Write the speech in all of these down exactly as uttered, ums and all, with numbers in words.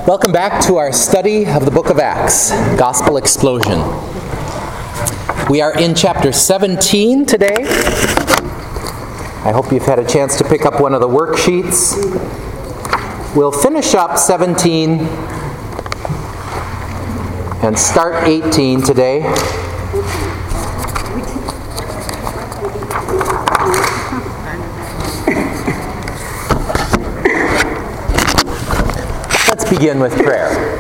Welcome back to our study of the book of Acts, Gospel Explosion. We are in chapter seventeen today. I hope you've had a chance to pick up one of the worksheets. We'll finish up seventeen and start eighteen today. Let's begin with prayer.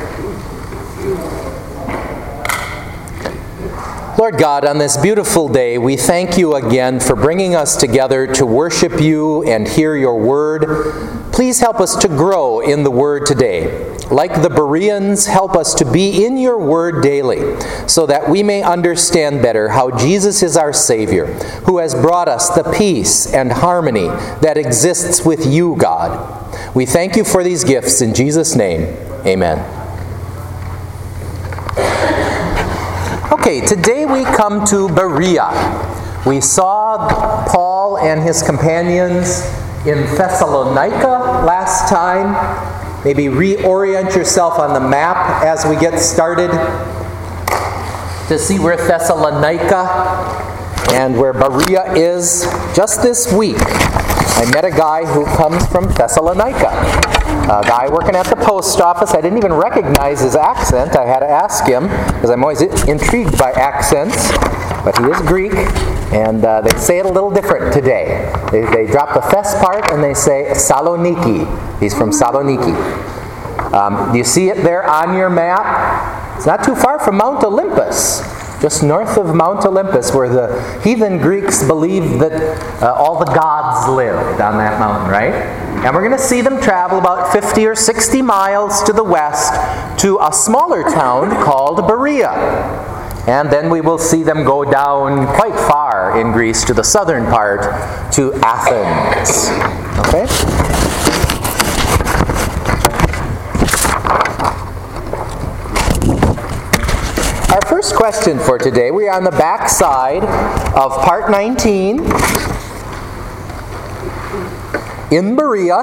Lord God, on this beautiful day, we thank you again for bringing us together to worship you and hear your word. Please help us to grow in the word today. Like the Bereans, help us to be in your word daily, so that we may understand better how Jesus is our Savior, who has brought us the peace and harmony that exists with you, God. We thank you for these gifts in Jesus' name. Amen. Okay, today we come to Berea. We saw Paul and his companions in Thessalonica last time. Maybe reorient yourself on the map as we get started to see where Thessalonica and where Berea is. Just this week, I met a guy who comes from Thessalonica. A guy working at the post office. I didn't even recognize his accent. I had to ask him, because I'm always intrigued by accents. But he is Greek, and uh, they say it a little different today. They, they drop the Thess part, and they say Saloniki. He's from Saloniki. Um, do you see it there on your map? It's not too far from Mount Olympus. Just north of Mount Olympus, where the heathen Greeks believed that uh, all the gods lived on that mountain, right? And we're going to see them travel about fifty or sixty miles to the west to a smaller town called Berea. And then we will see them go down quite far in Greece to the southern part, to Athens. Okay? Our first question for today, we are on the back side of part nineteen in Berea.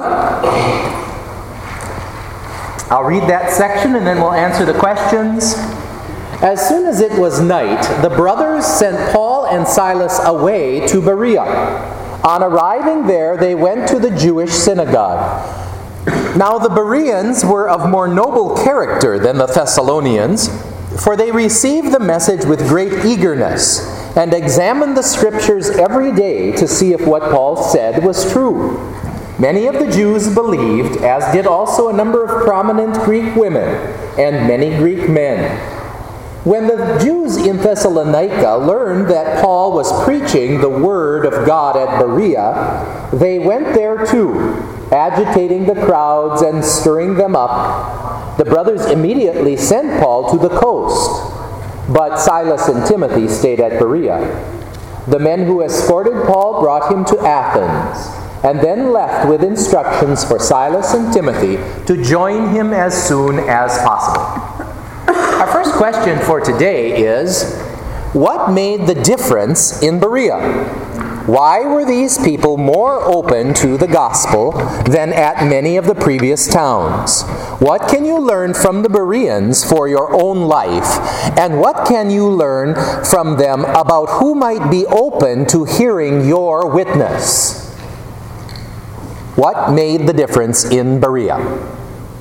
I'll read that section and then we'll answer the questions. As soon as it was night, the brothers sent Paul and Silas away to Berea. On arriving there, they went to the Jewish synagogue. Now the Bereans were of more noble character than the Thessalonians, for they received the message with great eagerness, and examined the Scriptures every day to see if what Paul said was true. Many of the Jews believed, as did also a number of prominent Greek women, and many Greek men. When the Jews in Thessalonica learned that Paul was preaching the word of God at Berea, they went there too, agitating the crowds and stirring them up. The brothers immediately sent Paul to the coast, but Silas and Timothy stayed at Berea. The men who escorted Paul brought him to Athens, and then left with instructions for Silas and Timothy to join him as soon as possible. Our first question for today is, what made the difference in Berea? Why were these people more open to the gospel than at many of the previous towns? What can you learn from the Bereans for your own life? And what can you learn from them about who might be open to hearing your witness? What made the difference in Berea?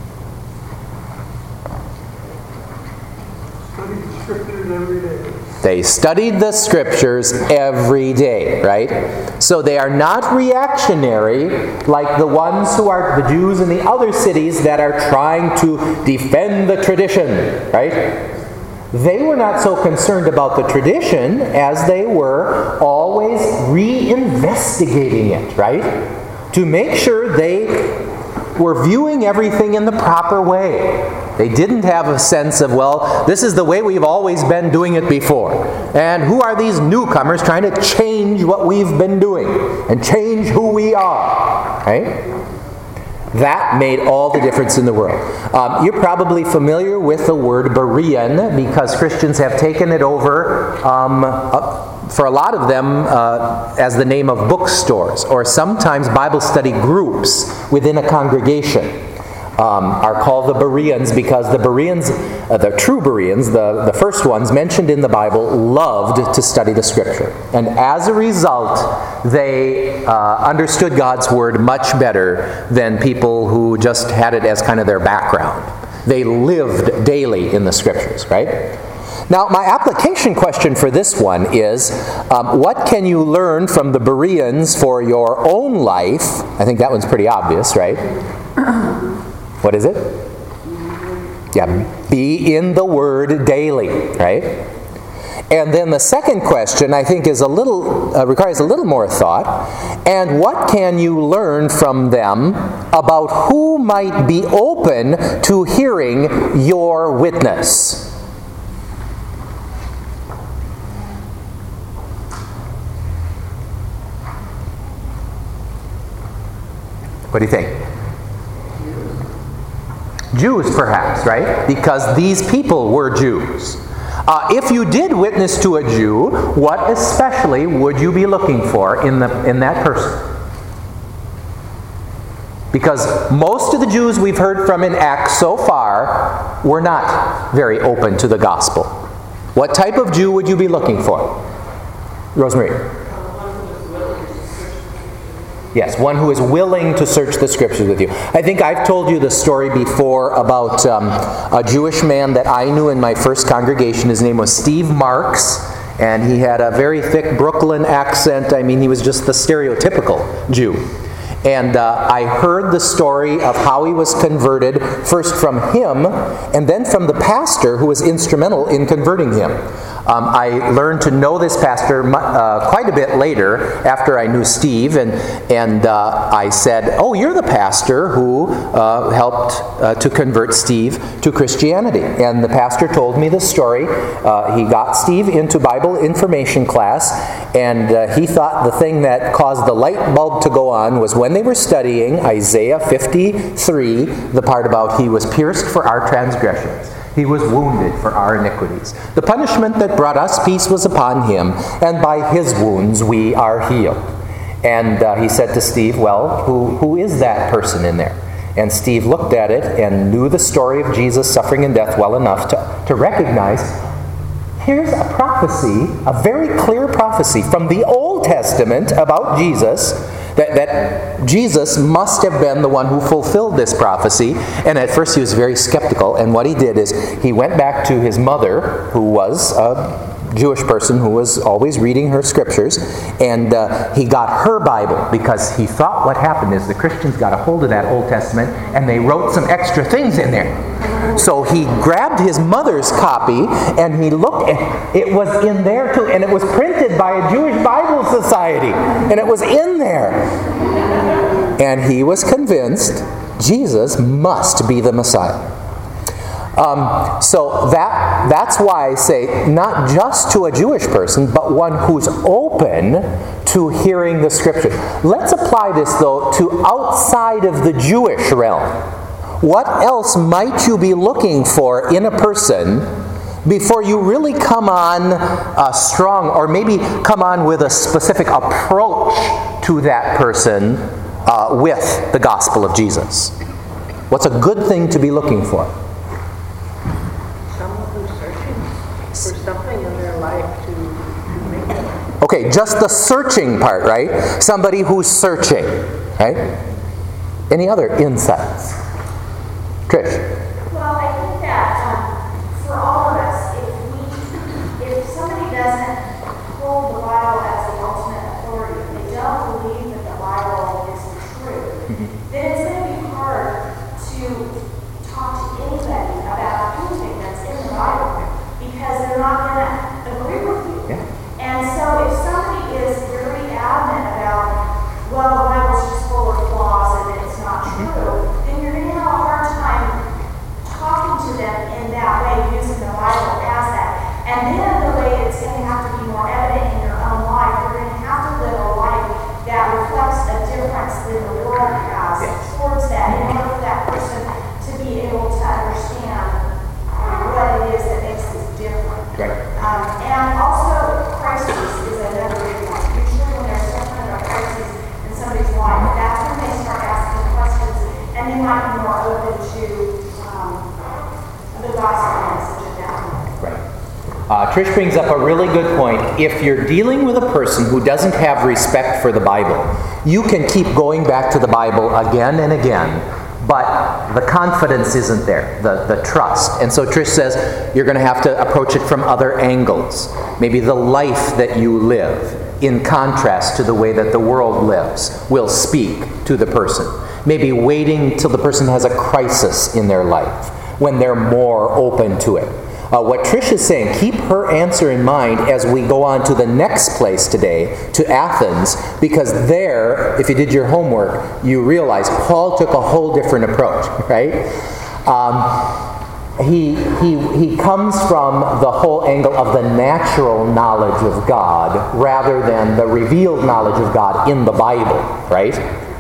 They studied the Scriptures every day, right? So they are not reactionary like the ones who are the Jews in the other cities that are trying to defend the tradition, right? They were not so concerned about the tradition as they were always reinvestigating it, right? To make sure they were viewing everything in the proper way. They didn't have a sense of, well, this is the way we've always been doing it before. And who are these newcomers trying to change what we've been doing and change who we are? Right? That made all the difference in the world. Um, you're probably familiar with the word Berean because Christians have taken it over um, uh, for a lot of them uh, as the name of bookstores or sometimes Bible study groups within a congregation. um, are called the Bereans because the Bereans, uh, the true Bereans, the, the first ones mentioned in the Bible, loved to study the Scripture. And as a result, they uh, understood God's Word much better than people who just had it as kind of their background. They lived daily in the Scriptures, right? Now, my application question for this one is, um, what can you learn from the Bereans for your own life? I think that one's pretty obvious, right? What is it? Yeah, be in the Word daily, right? And then the second question, I think, is a little uh, requires a little more thought. And what can you learn from them about who might be open to hearing your witness? What do you think? Jews, perhaps, right? Because these people were Jews. Uh, if you did witness to a Jew, what especially would you be looking for in the in that person? Because most of the Jews we've heard from in Acts so far were not very open to the gospel. What type of Jew would you be looking for? Rosemary? Yes, one who is willing to search the Scriptures with you. I think I've told you the story before about um, a Jewish man that I knew in my first congregation. His name was Steve Marks, and he had a very thick Brooklyn accent. I mean, he was just the stereotypical Jew. And uh, I heard the story of how he was converted, first from him, and then from the pastor who was instrumental in converting him. Um, I learned to know this pastor uh, quite a bit later, after I knew Steve, and and uh, I said, "Oh, you're the pastor who uh, helped uh, to convert Steve to Christianity." And the pastor told me the story. Uh, he got Steve into Bible information class, and uh, he thought the thing that caused the light bulb to go on was when they were studying Isaiah fifty-three, the part about he was pierced for our transgressions. He was wounded for our iniquities. The punishment that brought us peace was upon him, and by his wounds we are healed. And uh, he said to Steve, "Well, who, who is that person in there?" And Steve looked at it and knew the story of Jesus' suffering and death well enough to, to recognize, here's a prophecy, a very clear prophecy from the Old Testament about Jesus, That, that Jesus must have been the one who fulfilled this prophecy. And at first he was very skeptical. And what he did is he went back to his mother, who was a Jewish person who was always reading her scriptures. And uh, he got her Bible, because he thought what happened is the Christians got a hold of that Old Testament and they wrote some extra things in there. So he grabbed his mother's copy and he looked, and it was in there too. And it was printed by a Jewish Bible Society. And it was in there. And he was convinced Jesus must be the Messiah. Um, so that that's why I say not just to a Jewish person, but one who's open to hearing the Scripture. Let's apply this, though, to outside of the Jewish realm. What else might you be looking for in a person before you really come on uh, strong, or maybe come on with a specific approach to that person uh, with the gospel of Jesus? What's a good thing to be looking for? Someone who's searching for something in their life to, to make it. Okay, just the searching part, right? Somebody who's searching, right? Any other insights? Trish? Well, I think that um, for all of us, if we, if somebody doesn't hold the Bible as the ultimate authority, if they don't believe that the Bible is true, then it's going to be hard to talk to anybody about anything that's in the Bible, because they're not going to agree with you. Yeah. And so if somebody is very adamant about, well, the Bible's just full of flaws and it's not true, then you're going to have a hard time talking to them in that way, using the Bible as that. And then the way it's going to have to be more evident in your own life, you're going to have to live a life that reflects a difference than the world has towards that, in order for that person to be able to understand what it is that makes this different. Right. Um, and also, crises is another big one. Usually when there's some kind of a crisis and somebody's and you might be more open to um, the gospel message at that point. Right. Uh, Trish brings up a really good point. If you're dealing with a person who doesn't have respect for the Bible, you can keep going back to the Bible again and again, but the confidence isn't there, the, the trust. And so Trish says you're going to have to approach it from other angles. Maybe the life that you live, in contrast to the way that the world lives, will speak to the person. Maybe waiting till the person has a crisis in their life, when they're more open to it. Uh, what Trish is saying, keep her answer in mind as we go on to the next place today, to Athens, because there, if you did your homework, you realize Paul took a whole different approach, right? Um, he, he, he comes from the whole angle of the natural knowledge of God rather than the revealed knowledge of God in the Bible, right?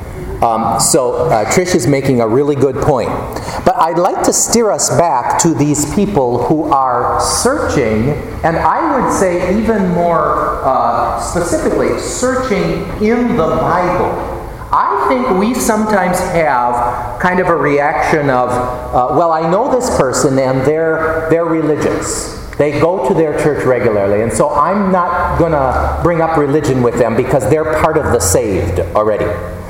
Um, so uh, Trish is making a really good point. But I'd like to steer us back to these people who are searching, and I would say even more uh, specifically, searching in the Bible. I think we sometimes have kind of a reaction of, uh, well, I know this person and they're they're religious. They go to their church regularly, and so I'm not going to bring up religion with them because they're part of the saved already.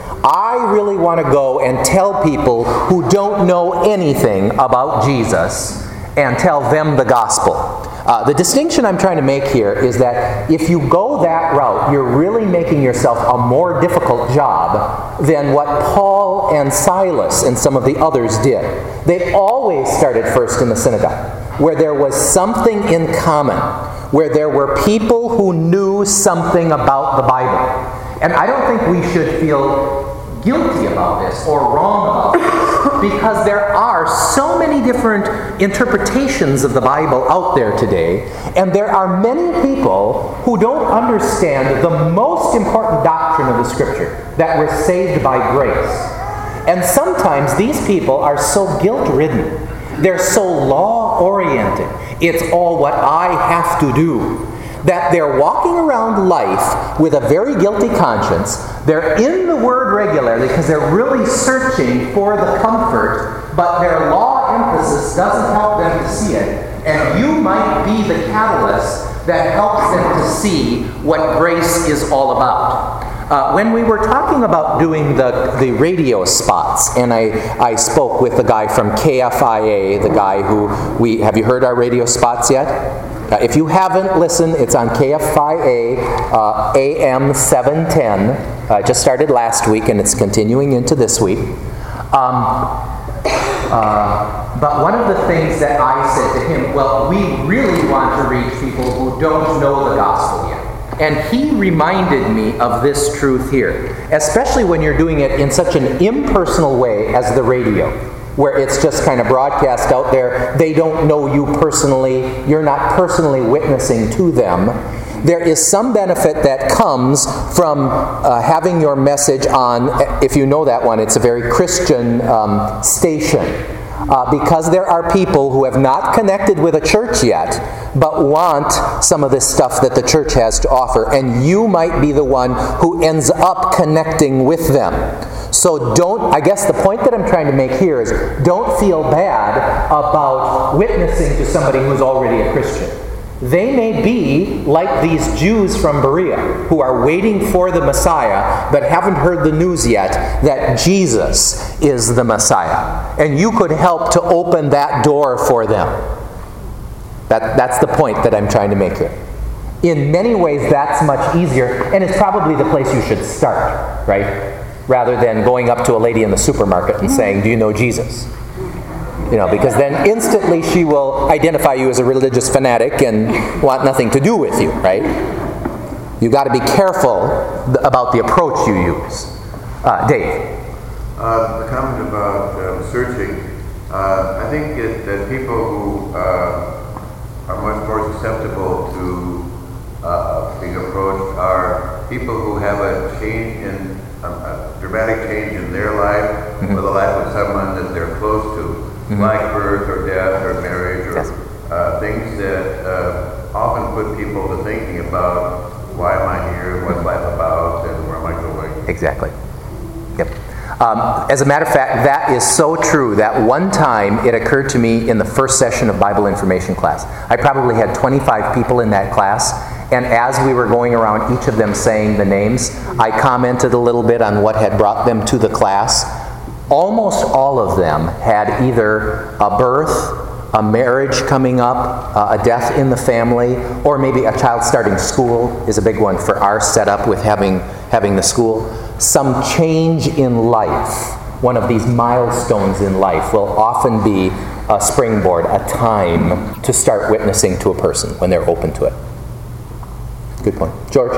I really want to go and tell people who don't know anything about Jesus and tell them the gospel. Uh, the distinction I'm trying to make here is that if you go that route, you're really making yourself a more difficult job than what Paul and Silas and some of the others did. They always started first in the synagogue, where there was something in common, where there were people who knew something about the Bible. And I don't think we should feel guilty about this or wrong about this, because there are so many different interpretations of the Bible out there today, and there are many people who don't understand the most important doctrine of the Scripture, that we're saved by grace. And sometimes these people are so guilt-ridden, they're so law-oriented, it's all what I have to do, that they're walking around life with a very guilty conscience. They're in the Word regularly because they're really searching for the comfort, but their law emphasis doesn't help them to see it. And you might be the catalyst that helps them to see what grace is all about. Uh, when we were talking about doing the, the radio spots, and I, I spoke with the guy from K F I A, the guy who we... Have you heard our radio spots yet? Uh, if you haven't listened, it's on K F I A, uh, A M seven ten. Uh, just started last week, and it's continuing into this week. Um, uh, but one of the things that I said to him, well, we really want to reach people who don't know the gospel yet. And he reminded me of this truth here, especially when you're doing it in such an impersonal way as the radio, where it's just kind of broadcast out there. They don't know you personally. You're not personally witnessing to them. There is some benefit that comes from uh, having your message on, if you know that one, it's a very Christian um, station. Uh, because there are people who have not connected with a church yet, but want some of this stuff that the church has to offer. And you might be the one who ends up connecting with them. So don't, I guess the point that I'm trying to make here is, don't feel bad about witnessing to somebody who's already a Christian. They may be like these Jews from Berea who are waiting for the Messiah but haven't heard the news yet that Jesus is the Messiah. And you could help to open that door for them. That, that's the point that I'm trying to make here. In many ways, that's much easier, and it's probably the place you should start, right? Rather than going up to a lady in the supermarket and saying, "Do you know Jesus?" You know, because then instantly she will identify you as a religious fanatic and want nothing to do with you, right? You got to be careful about the approach you use. Uh, Dave. Uh, the comment about uh, searching, uh, I think that, that people who uh, are much more susceptible to uh, being approached are people who have a change in, a, a dramatic change in their life, mm-hmm. or the life of someone that they're close to. Mm-hmm. Like birth or death or marriage or yes. uh, things that uh, often put people to thinking about, why am I here, what's life about, and where am I going? Exactly. Yep. Um, as a matter of fact, that is so true that one time it occurred to me in the first session of Bible information class. I probably had twenty-five people in that class, and as we were going around each of them saying the names, I commented a little bit on what had brought them to the class. Almost all of them had either a birth, a marriage coming up, uh, a death in the family, or maybe a child starting school is a big one for our setup with having, having the school. Some change in life, one of these milestones in life, will often be a springboard, a time to start witnessing to a person when they're open to it. Good point. George?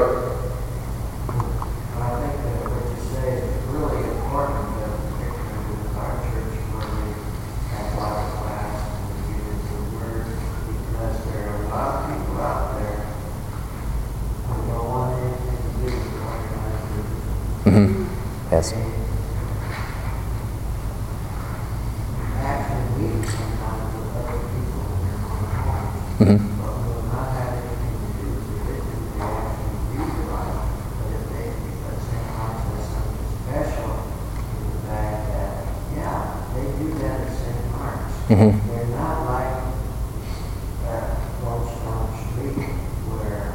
Mm-hmm. Yes. Mm-hmm. Mm-hmm. They're not like that close on the street where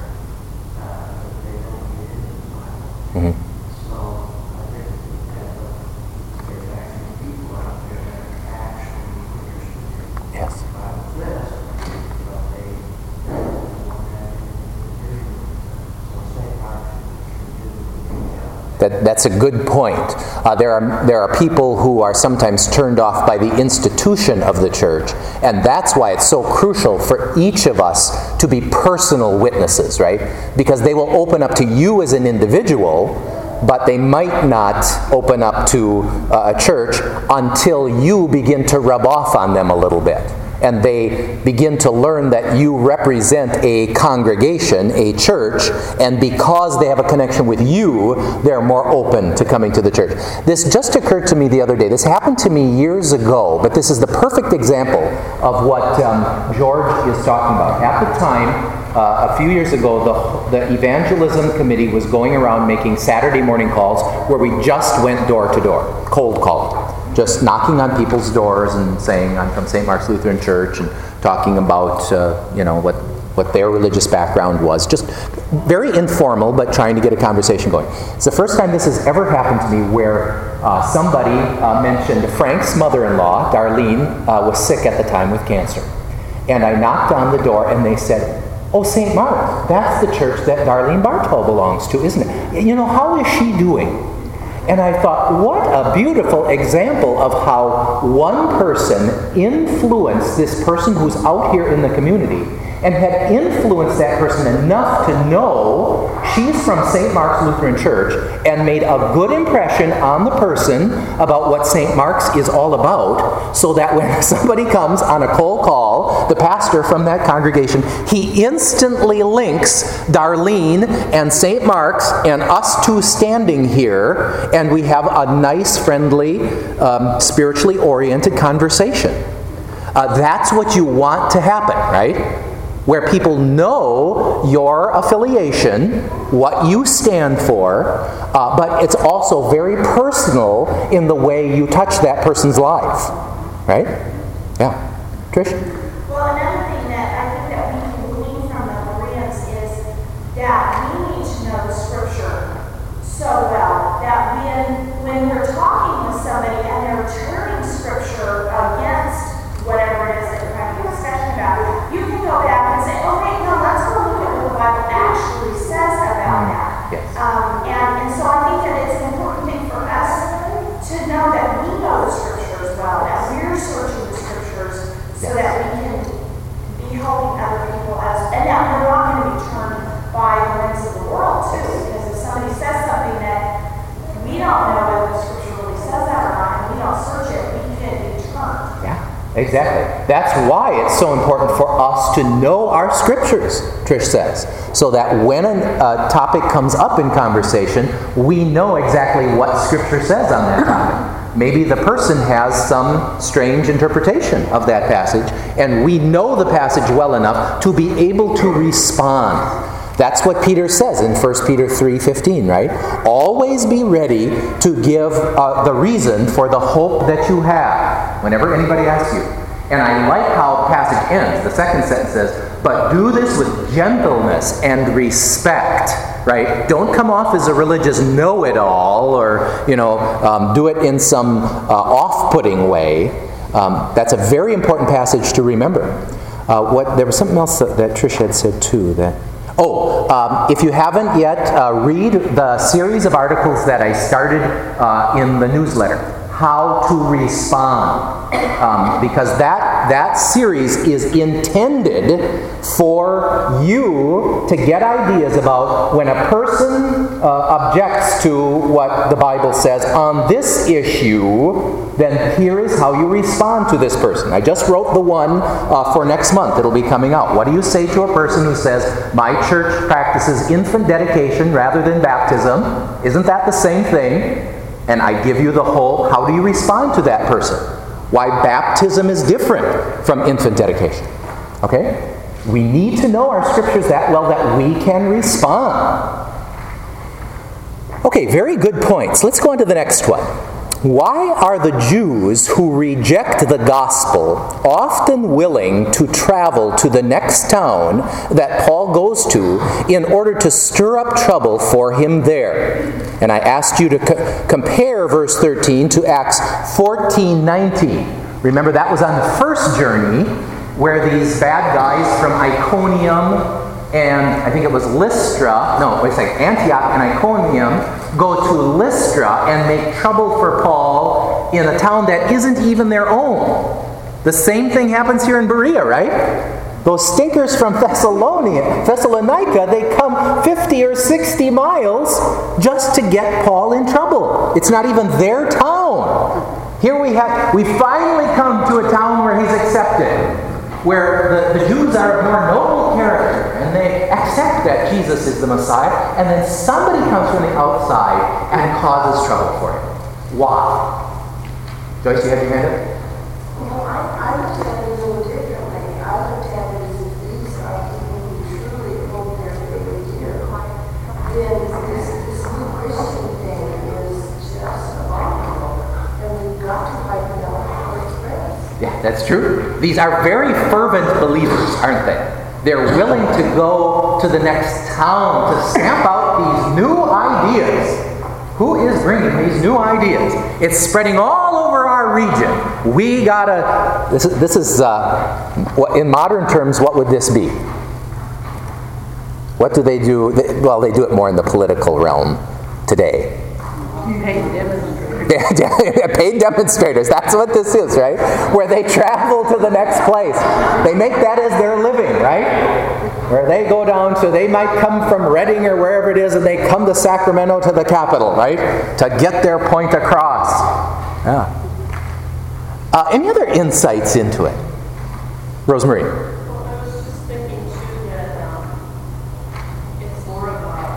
uh, they don't get into the Bible. Mm-hmm. So I think that there's actually people out there that are actually interested in Yes. the Bible says, but they don't want that to do. So Saint Mark should do the That, that's a good point. Uh, there are there are people who are sometimes turned off by the institution of the church, and that's why it's so crucial for each of us to be personal witnesses, right? Because they will open up to you as an individual, but they might not open up to uh, a church until you begin to rub off on them a little bit. And they begin to learn that you represent a congregation, a church, and because they have a connection with you, they're more open to coming to the church. This just occurred to me the other day. This happened to me years ago, but this is the perfect example of what um, George is talking about. At the time, uh, a few years ago, the, the evangelism committee was going around making Saturday morning calls where we just went door to door, cold called. Just knocking on people's doors and saying, I'm from Saint Mark's Lutheran Church, and talking about, uh, you know, what, what their religious background was. Just very informal, but trying to get a conversation going. It's the first time this has ever happened to me where uh, somebody uh, mentioned Frank's mother-in-law, Darlene, uh, was sick at the time with cancer. And I knocked on the door and they said, oh, Saint Mark, that's the church that Darlene Bartol belongs to, isn't it? You know, how is she doing? And I thought, what a beautiful example of how one person influenced this person who's out here in the community and had influenced that person enough to know she's from Saint Mark's Lutheran Church and made a good impression on the person about what Saint Mark's is all about, so that when somebody comes on a cold call, the pastor from that congregation, he instantly links Darlene and Saint Mark's and us two standing here, and we have a nice, friendly, um, spiritually oriented conversation. Uh, that's what you want to happen, right? Where people know your affiliation, what you stand for, uh, but it's also very personal in the way you touch that person's life. Right? Yeah. Trish? Well, another thing that I think that we can glean from the Bereans is that we need to know the Scripture so well that when, when we're talking with somebody and they're turning Scripture against whatever it is that you're having a discussion about, you can go back and say, oh, wait, no, let's go look at what the Bible actually says about that. Yes. Um, and, and so I think that it's an important thing for us to know that we know the Scripture as well, that we're searching the Scriptures so that we can be helping other people as, and that we're not going to be turned by the winds of the world, too, because if somebody says something that we don't know whether the Scripture really says that or not, and we don't search it, we can be turned. Yeah. Exactly. That's why it's so important for us to know our Scriptures, Trish says, so that when a uh, topic comes up in conversation, we know exactly what Scripture says on that topic. Maybe the person has some strange interpretation of that passage, and we know the passage well enough to be able to respond. That's what Peter says in First Peter three fifteen, right? Always be ready to give uh, the reason for the hope that you have whenever anybody asks you. And I like how the passage ends. The second sentence says, but do this with gentleness and respect, right? Don't come off as a religious know-it-all or, you know, um, do it in some uh, off-putting way. Um, that's a very important passage to remember. Uh, what there was something else that, that Trish had said too. That oh, um, if you haven't yet, uh, read the series of articles that I started uh, in the newsletter. How to respond, um, because that that series is intended for you to get ideas about when a person uh, objects to what the Bible says on this issue, then here is how you respond to this person. I just wrote the one uh, for next month. It'll be coming out. What do you say to a person who says, my church practices infant dedication rather than baptism? Isn't that the same thing? And I give you the whole, how do you respond to that person? Why baptism is different from infant dedication. Okay? We need to know our scriptures that well that we can respond. Okay, very good points. Let's go on to the next one. Why are the Jews who reject the gospel often willing to travel to the next town that Paul goes to in order to stir up trouble for him there? And I asked you to co- compare verse thirteen to Acts fourteen nineteen. Remember, that was on the first journey where these bad guys from Iconium and I think it was Lystra, no, it's like Antioch and Iconium, go to Lystra and make trouble for Paul in a town that isn't even their own. The same thing happens here in Berea, right? Those stinkers from Thessalonica, Thessalonica, they come fifty or sixty miles just to get Paul in trouble. It's not even their town. Here we have, we finally come to a town where he's accepted, where the, the Jews are of more noble character, and they accept that Jesus is the Messiah, and then somebody comes from the outside and causes trouble for him. Why? Joyce, you have your hand up? Well, I, I looked at it a little differently. I looked at it as if these are people who truly hold their faith dear. Then this, this new Christian thing is just abominable, and we've got to fight it out for its friends. Yeah, that's true. These are very fervent believers, aren't they? They're willing to go to the next town to stamp out these new ideas. Who is bringing these new ideas? It's spreading all over our region. We gotta, this is, this is uh, what, in modern terms, what would this be? What do they do? They, well, they do it more in the political realm today. Paid demonstrators. Paid demonstrators, that's what this is, right? Where they travel to the next place. They make that as their living, right? Where they go down to, they might come from Reading or wherever it is, and they come to Sacramento to the capital, right? To get their point across. Yeah. Uh, any other insights into it? Rosemary? Well, I was just thinking too that um, it's more of a,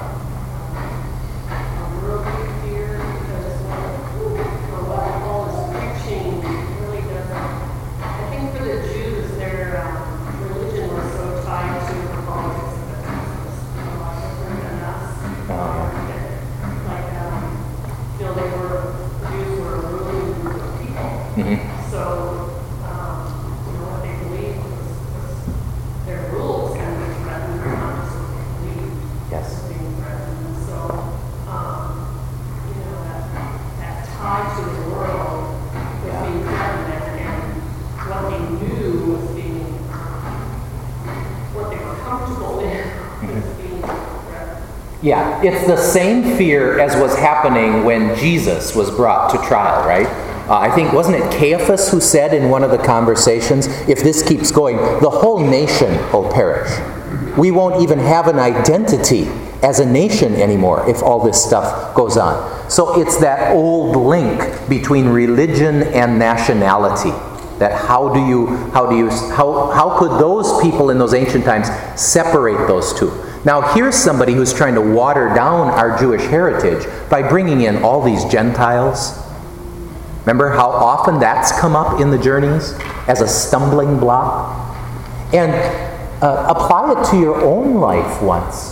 a worldly fear because when, or what Paul is preaching really doesn't. I think for the Jews, their um, religion was so tied to the politics of the times. It was a lot different than us. Um, like, um, you know, they were, Jews were a ruling group of people. Mm-hmm. So, um, you know, what they believed was, was their rules can be threatened, not just what they believed Yes. was being threatened. And so, um, you know, that, that tie to the world was being threatened, and what they knew was being, um, what they were comfortable in was being threatened. Yeah, it's the same fear as was happening when Jesus was brought to trial, right? Uh, I think, wasn't it Caiaphas who said in one of the conversations, if this keeps going, the whole nation will perish. We won't even have an identity as a nation anymore if all this stuff goes on. So it's that old link between religion and nationality. That how do you, how do you, how, how could those people in those ancient times separate those two? Now here's somebody who's trying to water down our Jewish heritage by bringing in all these Gentiles. Remember how often that's come up in the journeys as a stumbling block? And uh, apply it to your own life once.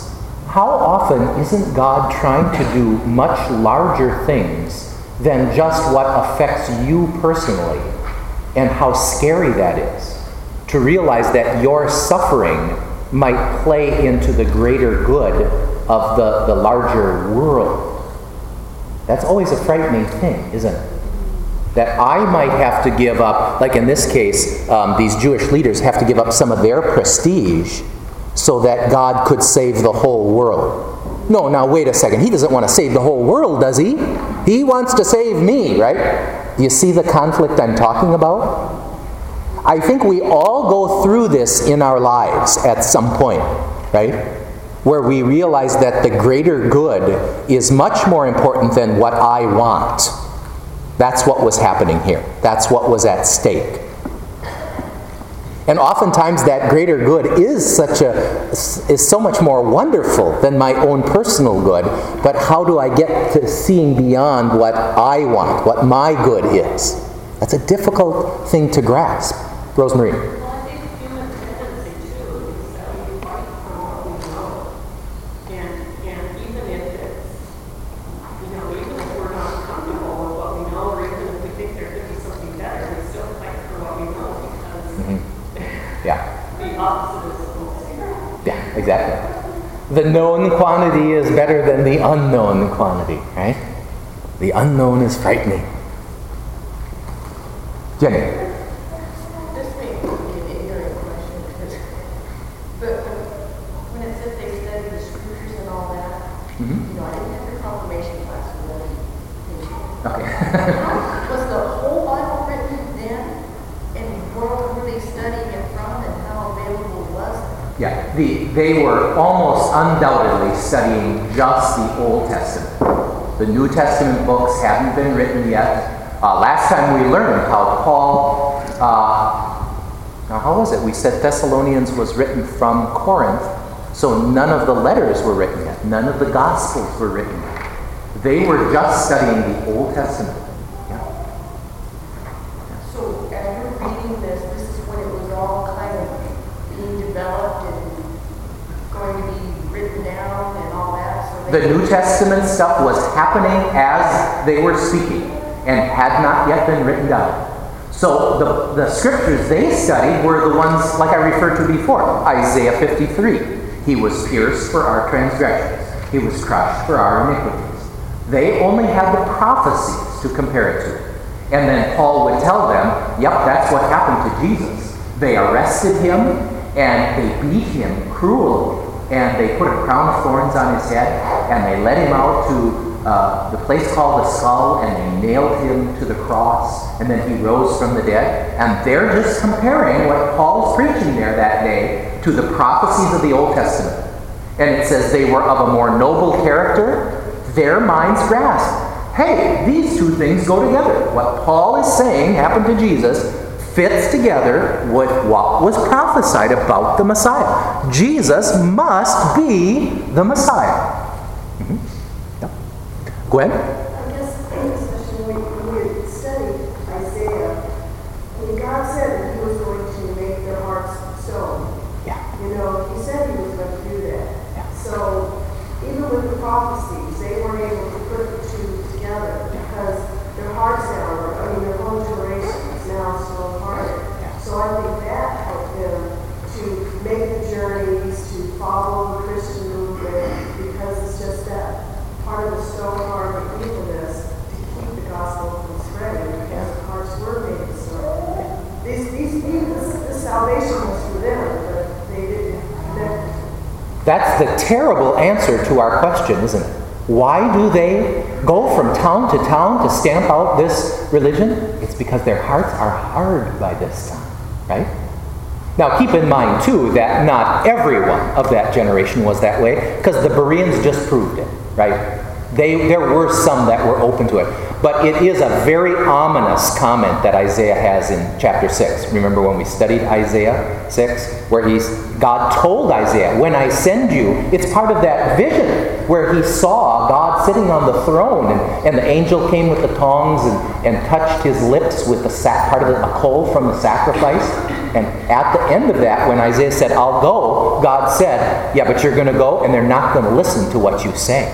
how often isn't God trying to do much larger things than just what affects you personally? And how scary that is, to realize that your suffering might play into the greater good of the, the larger world. That's always a frightening thing, isn't it? That I might have to give up, like in this case, um, these Jewish leaders have to give up some of their prestige so that God could save the whole world. No, now wait a second. He doesn't want to save the whole world, does he? He wants to save me, right? Do you see the conflict I'm talking about? I think we all go through this in our lives at some point, right? Where we realize that the greater good is much more important than what I want. That's what was happening here. That's what was at stake. And oftentimes that greater good is such a is so much more wonderful than my own personal good. But how do I get to seeing beyond what I want, what my good is? That's a difficult thing to grasp. Rosemary. Well, I think human tendency too is that we fight for what we know. And and even if it's, you know, even if we're not comfortable with what we know, or even if we think there could be something better, we still fight for what we know because Mm-hmm. Yeah. the opposite is almost here. Yeah, exactly. The known quantity is better than the unknown quantity, right? The unknown is frightening. Jenny. This may be an ignorant question, because, but when it says they study the scriptures and all that, Mm-hmm. you know, I didn't have your confirmation class for really. Okay. Was the whole Bible written then? And where were they studying it from, and how available was it? Yeah, the, they were almost undoubtedly studying just the Old Testament. The New Testament books hadn't been written yet. Uh, last time we learned how Paul, uh, now how was it? We said Thessalonians was written from Corinth, so none of the letters were written yet. None of the Gospels were written yet. They were just studying the Old Testament. Yeah. So as you're reading this, this is when it was all kind of being developed and going to be written down and all that? So The they- New Testament stuff was happening as they were speaking and had not yet been written down. So the, the scriptures they studied were the ones like I referred to before. Isaiah fifty-three. He was pierced for our transgressions. He was crushed for our iniquities. They only had the prophecies to compare it to. And then Paul would tell them, yep, that's what happened to Jesus. They arrested him and they beat him cruelly. And they put a crown of thorns on his head and they led him out to Uh, the place called the Skull, and they nailed him to the cross, and then he rose from the dead. And they're just comparing what Paul's preaching there that day to the prophecies of the Old Testament. And it says they were of a more noble character. Their minds grasped, hey, these two things go together. What Paul is saying happened to Jesus fits together with what was prophesied about the Messiah. Jesus must be the Messiah. Gwen? I guess, especially when when we studied Isaiah, when God said that He was going to make their hearts stone, Yeah. you know, He said He was going to do that. Yeah. So even with the prophecies, they weren't able to put the two together because their hearts now were, I mean, their whole generation is now so hard. So I think that helped them to make the journeys, to follow the Christian movement, because it's just that part of the stone heart of faithfulness to keep the gospel from spreading, because the hearts were made so. These, these, these, this, this salvation was for them, but they didn't connect. That's the terrible answer to our question, isn't it? Why do they go from town to town to stamp out this religion? It's because their hearts are hard by this time, right? Now keep in mind, too, that not everyone of that generation was that way, because the Bereans just proved it, right? They, there were some that were open to it. But it is a very ominous comment that Isaiah has in chapter six. Remember when we studied Isaiah six? Where he's, God told Isaiah, when I send you, it's part of that vision where he saw God sitting on the throne, and, and the angel came with the tongs and, and touched his lips with the sac, part of the, a coal from the sacrifice. And at the end of that, when Isaiah said, I'll go, God said, yeah, but you're going to go and they're not going to listen to what you say.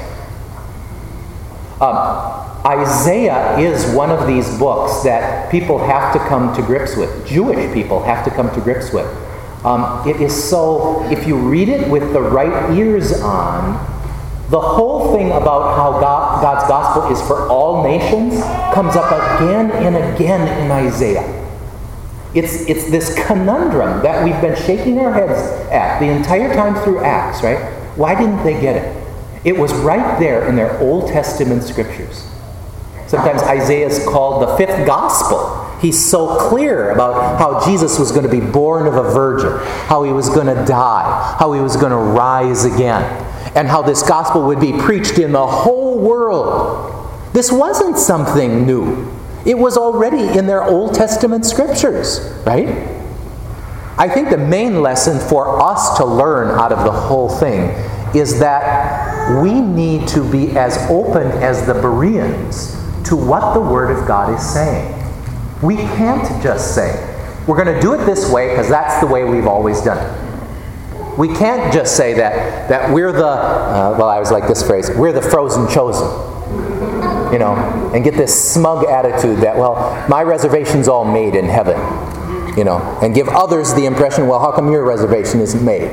Um, Isaiah is one of these books that people have to come to grips with. Jewish people have to come to grips with. Um, it is so, if you read it with the right ears on, the whole thing about how God, God's gospel is for all nations comes up again and again in Isaiah. It's, it's this conundrum that we've been shaking our heads at the entire time through Acts, right? Why didn't they get it? It was right there in their Old Testament scriptures. Sometimes Isaiah is called the fifth gospel. He's so clear about how Jesus was going to be born of a virgin, how he was going to die, how he was going to rise again, and how this gospel would be preached in the whole world. This wasn't something new. It was already in their Old Testament scriptures, right? I think the main lesson for us to learn out of the whole thing is that we need to be as open as the Bereans to what the Word of God is saying. We can't just say, we're going to do it this way because that's the way we've always done it. We can't just say that that we're the, uh, well, I always like this phrase, we're the frozen chosen. You know, and get this smug attitude that, well, my reservation's all made in heaven. You know, and give others the impression, well, how come your reservation isn't made?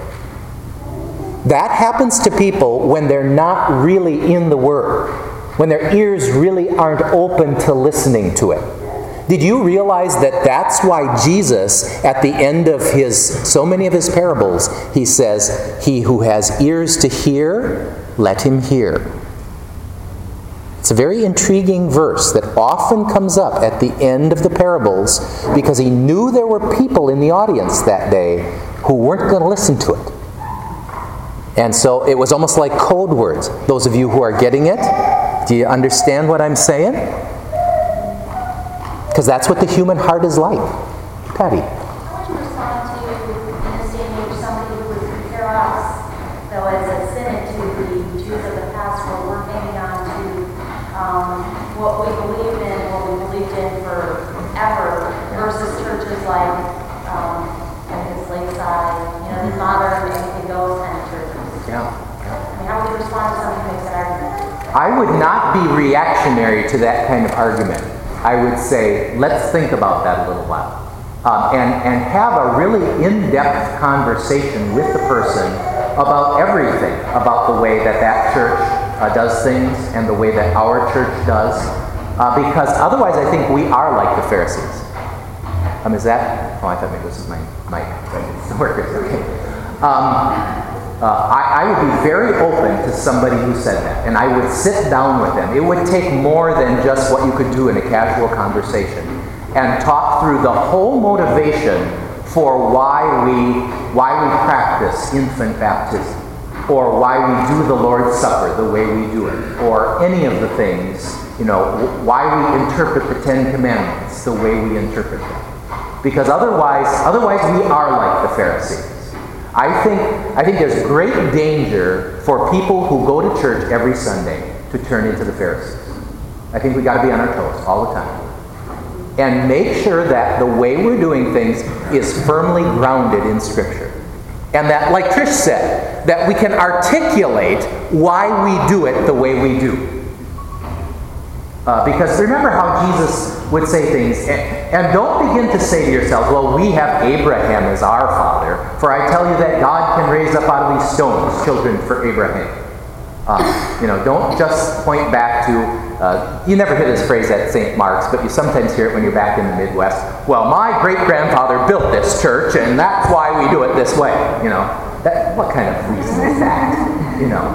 That happens to people when they're not really in the Word, when their ears really aren't open to listening to it. Did you realize that that's why Jesus, at the end of his so many of his parables, he says, he who has ears to hear, let him hear. It's a very intriguing verse that often comes up at the end of the parables because he knew there were people in the audience that day who weren't going to listen to it. And so it was almost like code words. Those of you who are getting it, do you understand what I'm saying? Because that's what the human heart is like. Patty. How would you respond to, in this day and age, somebody who would compare us, though as a synod, to the Jews of the past, where we're hanging on to um, what we believe in, what we believed in forever, versus churches like, um, I guess, Lakeside, you know, the modern, anything goes kind of churches. Yeah. I mean, how would you respond to somebody who makes that argument? I would not be reactionary to that kind of argument. I would say, let's think about that a little while. Um, and, and have a really in-depth conversation with the person about everything, about the way that that church uh, does things and the way that our church does. Uh, because otherwise I think we are like the Pharisees. Um, is that? Oh, I thought maybe this is my mic. It's working. Okay. Um, Uh, I, I would be very open to somebody who said that, and I would sit down with them. It would take more than just what you could do in a casual conversation, and talk through the whole motivation for why we why we practice infant baptism, or why we do the Lord's Supper the way we do it, or any of the things, you know, why we interpret the Ten Commandments the way we interpret them. Because otherwise, otherwise we are like the Pharisees. I think I think there's great danger for people who go to church every Sunday to turn into the Pharisees. I think we've got to be on our toes all the time. And make sure that the way we're doing things is firmly grounded in Scripture. And that, like Trish said, that we can articulate why we do it the way we do. Uh, because remember how Jesus would say things, and, and don't begin to say to yourselves, well, we have Abraham as our father, for I tell you that God can raise up out of these stones children for Abraham. Uh, you know, don't just point back to, uh, you never hear this phrase at Saint Mark's, but you sometimes hear it when you're back in the Midwest. Well, my great-grandfather built this church, and that's why we do it this way. You know, that, what kind of reason is that? You know.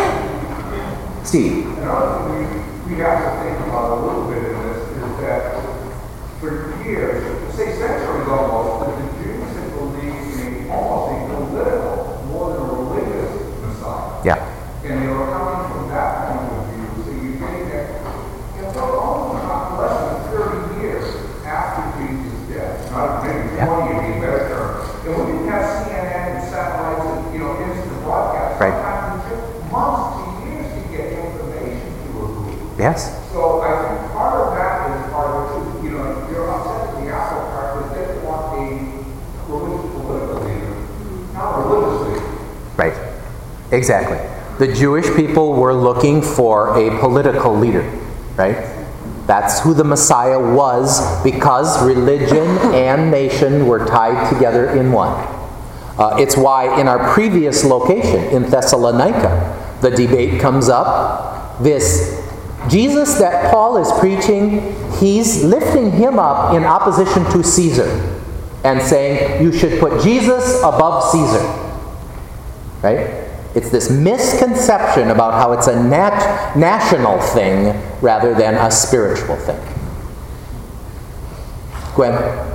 Steve. We have to think about a little bit in this, is that for years, say centuries almost, that the Jews had believed in almost a political, more than a religious Messiah. Yeah. And they were coming from that point of view. So you think that, and so almost not less than thirty years after Jesus' death, not maybe yeah. twenty would be a better term. And we didn't have C N N and satellites and, you know, instant broadcast. Right. Sometimes it took months to years to get information to a group. Yes. So I think part of that is part of it too. You know, you're upset at the apple Exactly. The Jewish people were looking for a political leader, right? That's who the Messiah was, because religion and nation were tied together in one. Uh, it's why in our previous location, in Thessalonica, the debate comes up. This Jesus that Paul is preaching, he's lifting him up in opposition to Caesar and saying, you should put Jesus above Caesar. Right? It's this misconception about how it's a nat- national thing rather than a spiritual thing. Gwen?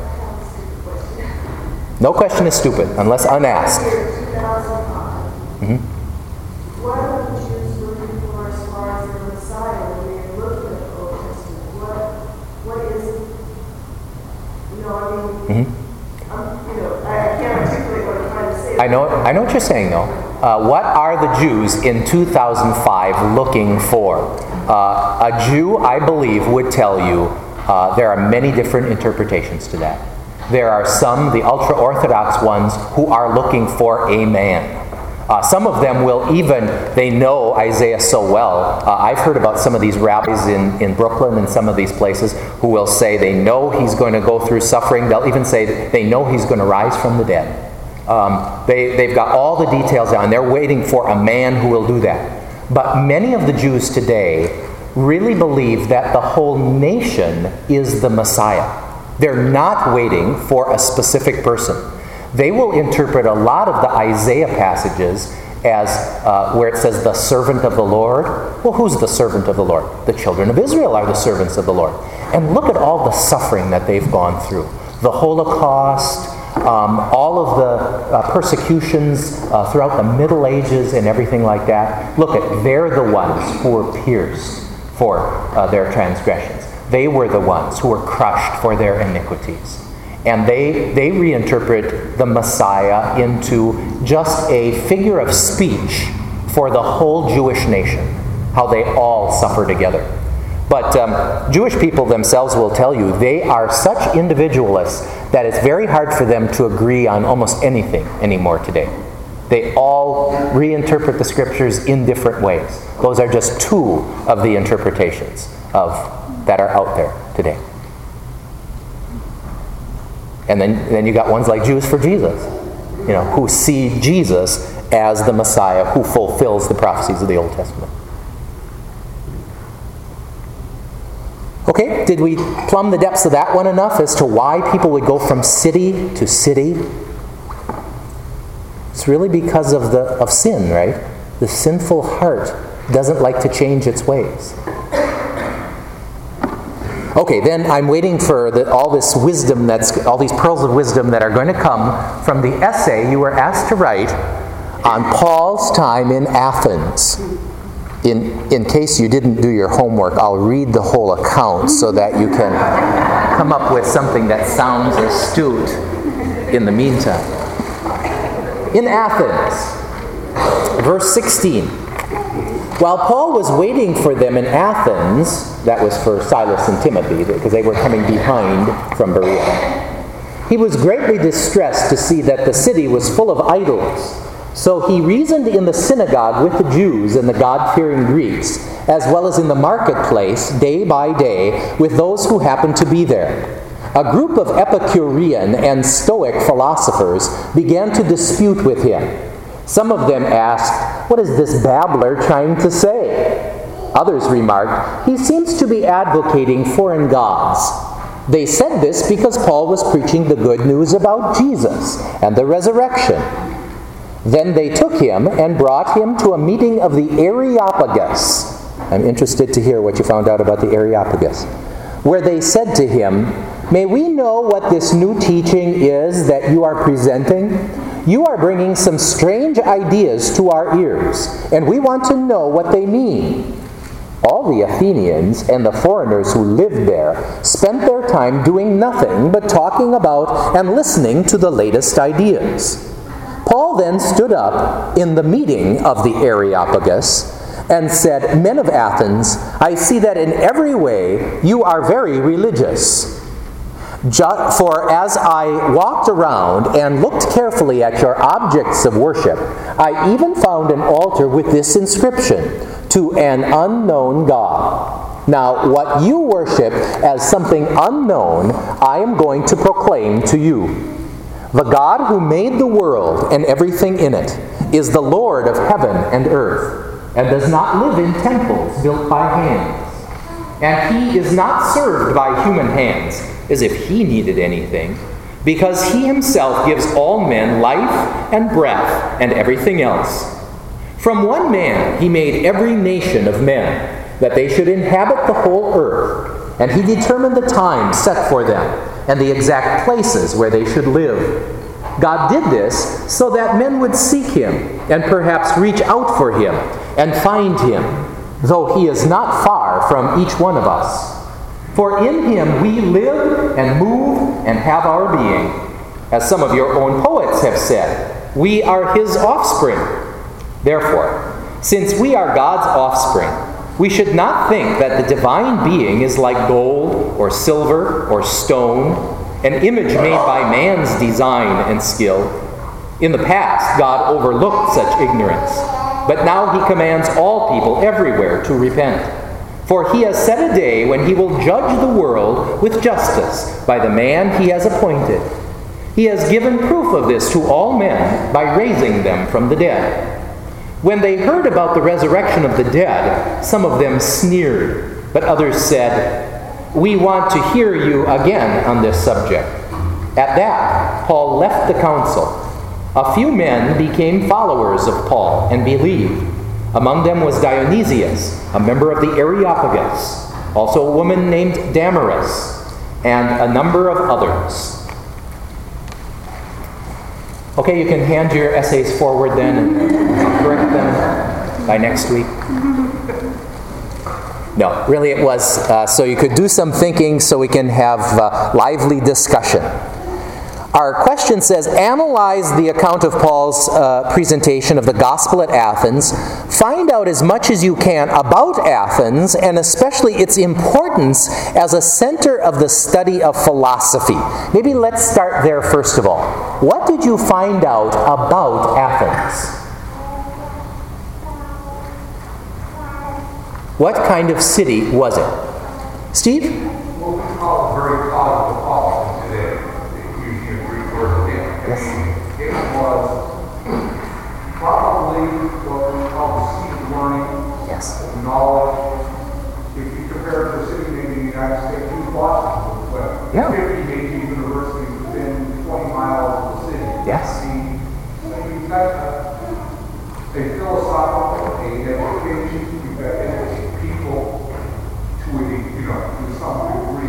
No question is stupid unless unasked. Mm-hmm. What are the Jews looking for as far as the Messiah when they're looking at the Old Testament? What, what is, you know, I mean, Mm-hmm. um, you know, I, I can't articulate what I'm trying to say. I know, I know what you're saying, though. Uh, what are the Jews in two thousand five looking for? Uh, a Jew, I believe, would tell you uh, there are many different interpretations to that. There are some, the ultra-Orthodox ones, who are looking for a man. Uh, some of them will even, they know Isaiah so well. Uh, I've heard about some of these rabbis in, in Brooklyn and some of these places who will say they know he's going to go through suffering. They'll even say that they know he's going to rise from the dead. Um, they, they've got all the details down. They're waiting for a man who will do that. But many of the Jews today really believe that the whole nation is the Messiah. They're not waiting for a specific person. They will interpret a lot of the Isaiah passages as uh, where it says the servant of the Lord. Well, who's the servant of the Lord? The children of Israel are the servants of the Lord. And look at all the suffering that they've gone through. The Holocaust, um, all of the uh, persecutions uh, throughout the Middle Ages and everything like that. Look at, they're the ones who were pierced for uh, their transgressions. They were the ones who were crushed for their iniquities. And they, they reinterpret the Messiah into just a figure of speech for the whole Jewish nation, how they all suffer together. But um, Jewish people themselves will tell you they are such individualists that it's very hard for them to agree on almost anything anymore today. They all reinterpret the scriptures in different ways. Those are just two of the interpretations of that are out there today. And then, then you got ones like Jews for Jesus, you know, who see Jesus as the Messiah who fulfills the prophecies of the Old Testament. Okay, did we plumb the depths of that one enough as to why people would go from city to city? It's really because of the of sin, right? The sinful heart doesn't like to change its ways. Okay, then I'm waiting for the, all this wisdom that's all these pearls of wisdom that are going to come from the essay you were asked to write on Paul's time in Athens. In in case you didn't do your homework, I'll read the whole account so that you can come up with something that sounds astute in the meantime. In Athens, verse sixteen. While Paul was waiting for them in Athens, that was for Silas and Timothy, because they were coming behind from Berea, he was greatly distressed to see that the city was full of idols. So he reasoned in the synagogue with the Jews and the God-fearing Greeks, as well as in the marketplace, day by day, with those who happened to be there. A group of Epicurean and Stoic philosophers began to dispute with him. Some of them asked, "What is this babbler trying to say?" Others remarked, "He seems to be advocating foreign gods." They said this because Paul was preaching the good news about Jesus and the resurrection. Then they took him and brought him to a meeting of the Areopagus. I'm interested to hear what you found out about the Areopagus. Where they said to him, "May we know what this new teaching is that you are presenting? You are bringing some strange ideas to our ears, and we want to know what they mean." All the Athenians and the foreigners who lived there spent their time doing nothing but talking about and listening to the latest ideas. Paul then stood up in the meeting of the Areopagus and said, "Men of Athens, I see that in every way you are very religious. Ju- For as I walked around and looked carefully at your objects of worship, I even found an altar with this inscription, to an unknown God. Now, what you worship as something unknown, I am going to proclaim to you. The God who made the world and everything in it is the Lord of heaven and earth, and does not live in temples built by hands. And he is not served by human hands, as if he needed anything, because he himself gives all men life and breath and everything else. From one man he made every nation of men, that they should inhabit the whole earth, and he determined the times set for them, and the exact places where they should live. God did this so that men would seek him, and perhaps reach out for him, and find him, though he is not far from each one of us. For in him we live and move and have our being. As some of your own poets have said, we are his offspring. Therefore, since we are God's offspring, we should not think that the divine being is like gold or silver or stone, an image made by man's design and skill. In the past, God overlooked such ignorance, but now he commands all people everywhere to repent. For he has set a day when he will judge the world with justice by the man he has appointed. He has given proof of this to all men by raising them from the dead. When they heard about the resurrection of the dead, some of them sneered, but others said, "We want to hear you again on this subject." At that, Paul left the council. A few men became followers of Paul and believed. Among them was Dionysius, a member of the Areopagus, also a woman named Damaris, and a number of others. Okay, you can hand your essays forward then and correct them by next week. No, really it was uh, so you could do some thinking so we can have uh, lively discussion. Our question says, analyze the account of Paul's uh, presentation of the gospel at Athens. Find out as much as you can about Athens, and especially its importance as a center of the study of philosophy. Maybe let's start there first of all. What did you find out about Athens? What kind of city was it? Steve? What we call a very cosmopolitan today. Using a Greek word again. Yes. It was probably what we call the seat of learning, Yes. knowledge. If you compare it to a city maybe in the United States, who's Boston? Well, Yeah. fifty major universities within twenty miles of the city. Yes. I mean, you've got a, a philosophical, a education, you've got educated people to a, you know, to some degree.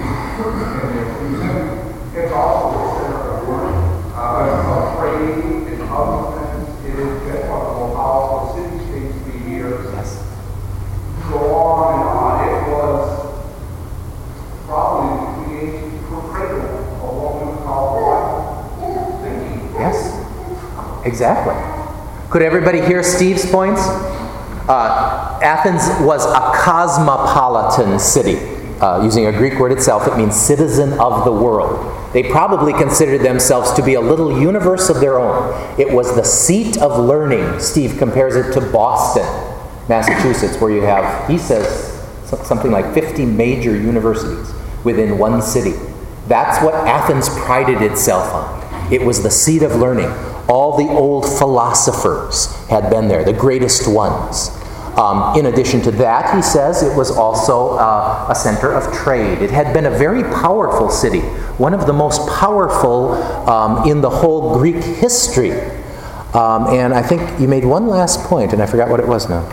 And it's also a center of work, uh, of trade and other things. It is that's one of the most powerful city-states for years. Yes. Go on and on. It was probably the creation cradle of what we would call the thinking. Yes. Exactly. Could everybody hear Steve's points? Uh, Athens was a cosmopolitan city. Uh, using a Greek word itself, it means citizen of the world. They probably considered themselves to be a little universe of their own. It was the seat of learning. Steve compares it to Boston, Massachusetts, where you have, he says, something like fifty major universities within one city. That's what Athens prided itself on. It was the seat of learning. All the old philosophers had been there, the greatest ones. Um, in addition to that, he says, it was also uh, a center of trade. It had been a very powerful city, one of the most powerful um, in the whole Greek history. Um, and I think you made one last point, and I forgot what it was now.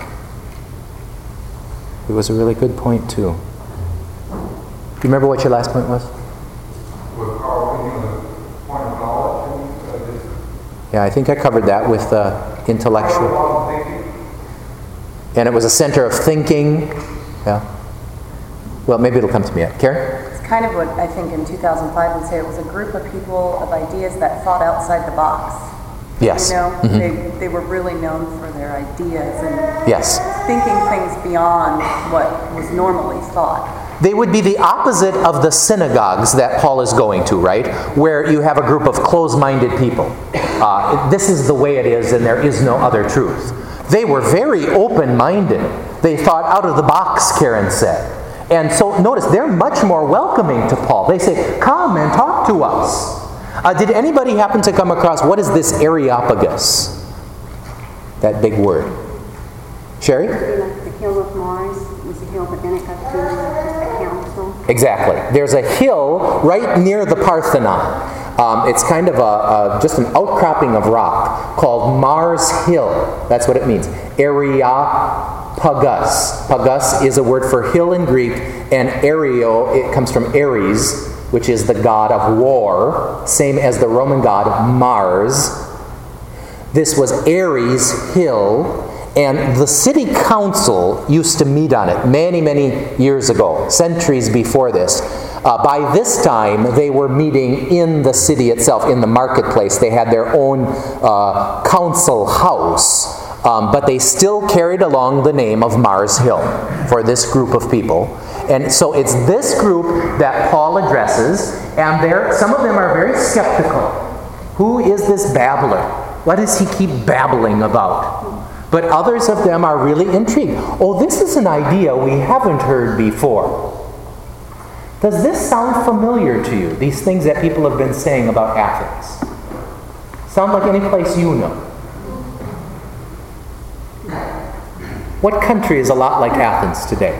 It was a really good point, too. Do you remember what your last point was? With Carl, you know, the point of knowledge. And, uh, this, Yeah, I think I covered that with uh, intellectual. thinking. And it was a center of thinking. Yeah. Well, maybe it'll come to me yet. Karen? It's kind of what I think in two thousand five would say it was a group of people of ideas that thought outside the box. Yes. You know, Mm-hmm. they, they were really known for their ideas and Yes. thinking things beyond what was normally thought. They would be the opposite of the synagogues that Paul is going to, right? Where you have a group of closed-minded people. Uh, this is the way it is, and there is no other truth. They were very open-minded. They thought out of the box, Karen said. And so notice, they're much more welcoming to Paul. They say, come and talk to us. Uh, did anybody happen to come across, what is this Areopagus? That big word. Sherry? The hill of Mars was a hill, but then it got to the council. Exactly. There's a hill right near the Parthenon. Um, it's kind of a, a just an outcropping of rock called Mars Hill. That's what it means. Areopagus. Pagus is a word for hill in Greek, and Areo, it comes from Ares, which is the god of war, same as the Roman god Mars. This was Ares Hill, and the city council used to meet on it many, many years ago, centuries before this. Uh, by this time, they were meeting in the city itself, in the marketplace. They had their own uh, council house, um, but they still carried along the name of Mars Hill for this group of people. And so it's this group that Paul addresses, and there, some of them are very skeptical. Who is this babbler? What does he keep babbling about? But others of them are really intrigued. Oh, this is an idea we haven't heard before. Does this sound familiar to you, these things that people have been saying about Athens? Sound like any place you know? What country is a lot like Athens today?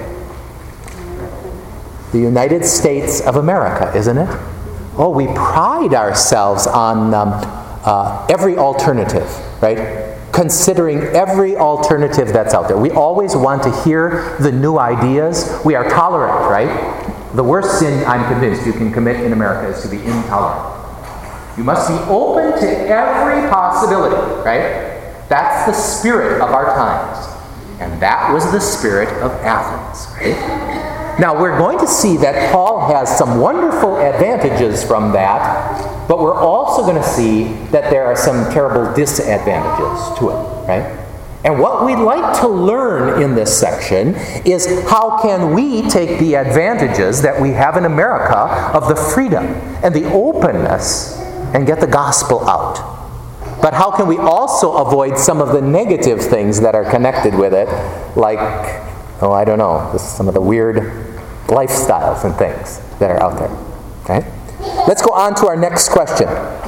The United States of America, isn't it? Oh, we pride ourselves on um, uh, every alternative, right? Considering every alternative that's out there. We always want to hear the new ideas. We are tolerant, right? The worst sin, I'm convinced, you can commit in America is to be intolerant. You must be open to every possibility, right? That's the spirit of our times. And that was the spirit of Athens, right? Now, we're going to see that Paul has some wonderful advantages from that, but we're also going to see that there are some terrible disadvantages to it, right? And what we'd like to learn in this section is how can we take the advantages that we have in America of the freedom and the openness and get the gospel out. But how can we also avoid some of the negative things that are connected with it, like, oh, I don't know, some of the weird lifestyles and things that are out there. Okay? Let's go on to our next question.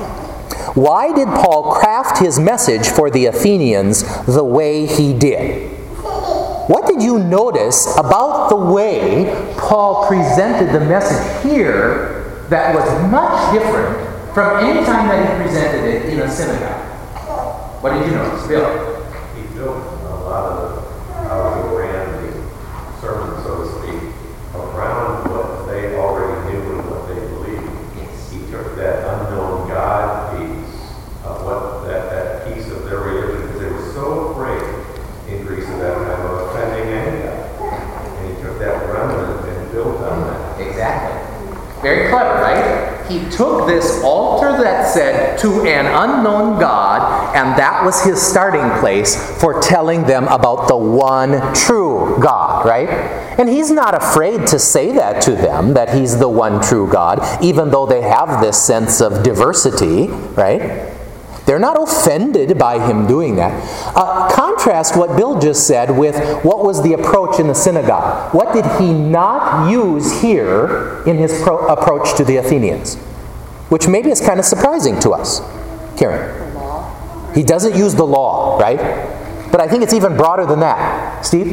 Why did Paul craft his message for the Athenians the way he did? What did you notice about the way Paul presented the message here that was much different from any time that he presented it in a synagogue? What did you notice, Bill? He built a lot of how he ran the sermon, so to speak, around what they already knew and what they believed. He took that unknown God piece of what that, that piece of their religion, because they were so afraid in Greece at that time of offending anybody. And he took that remnant and built on that. Exactly. Very clever, right? He took this altar that said, to an unknown God, and that was his starting place for telling them about the one true God, right? And he's not afraid to say that to them, that he's the one true God, even though they have this sense of diversity, right? They're not offended by him doing that. Uh, contrast what Bill just said with what was the approach in the synagogue. What did he not use here in his pro- approach to the Athenians? Which maybe is kind of surprising to us. Karen? The law. He doesn't use the law, right? But I think it's even broader than that. Steve?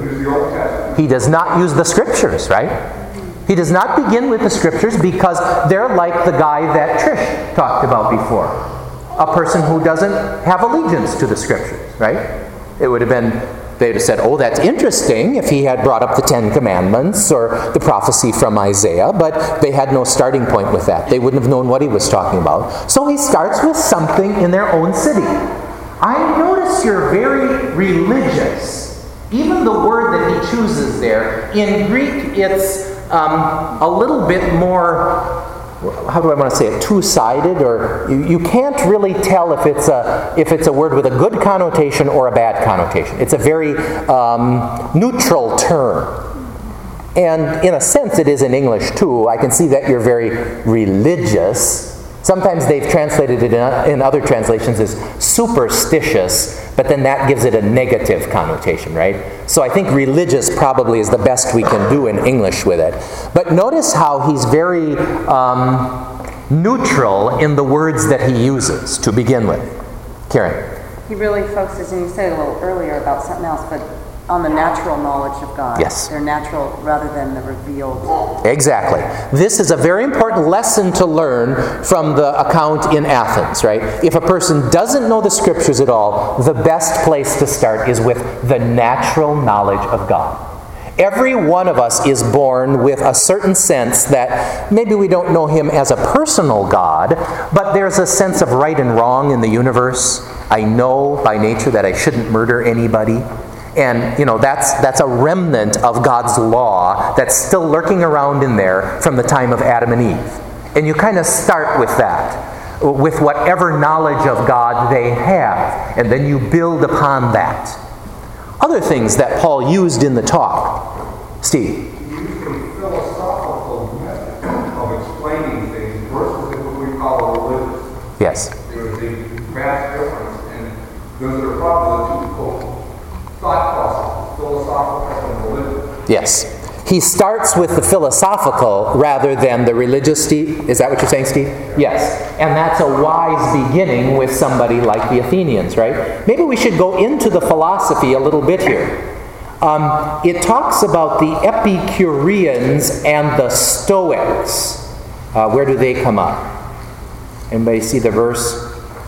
He does not use the scriptures, right? He does not begin with the scriptures because they're like the guy that Trish talked about before. A person who doesn't have allegiance to the scriptures, right? It would have been, they would have said, oh, that's interesting if he had brought up the Ten Commandments or the prophecy from Isaiah, but they had no starting point with that. They wouldn't have known what he was talking about. So he starts with something in their own city. I notice you're very religious. Even the word that he chooses there, in Greek it's um, a little bit more, how do I want to say it, two-sided, or you, you can't really tell if it's a if it's a word with a good connotation or a bad connotation. It's a very um, neutral term. And in a sense, it is in English too. I can see that you're very religious. Sometimes they've translated it in, in other translations as superstitious, but then that gives it a negative connotation, right? So I think religious probably is the best we can do in English with it. But notice how he's very um, neutral in the words that he uses to begin with. Karen. He really focuses, and you said a little earlier about something else, but on the natural knowledge of God. Yes. They're natural rather than the revealed. Exactly. This is a very important lesson to learn from the account in Athens, right? If a person doesn't know the Scriptures at all, the best place to start is with the natural knowledge of God. Every one of us is born with a certain sense that maybe we don't know Him as a personal God, but there's a sense of right and wrong in the universe. I know by nature that I shouldn't murder anybody. And, you know, that's that's a remnant of God's law that's still lurking around in there from the time of Adam and Eve. And you kind of start with that, with whatever knowledge of God they have. And then you build upon that. Other things that Paul used in the talk. Steve. He used a philosophical method of explaining things versus what we call religious. Yes. There's a vast difference, and those are probably the two quote thought processes, philosophical and religious. Yes. He starts with the philosophical rather than the religious, Steve. Is that what you're saying, Steve? Yes. And that's a wise beginning with somebody like the Athenians, right? Maybe we should go into the philosophy a little bit here. Um, it talks about the Epicureans and the Stoics. Uh, where do they come up? Anybody see the verse?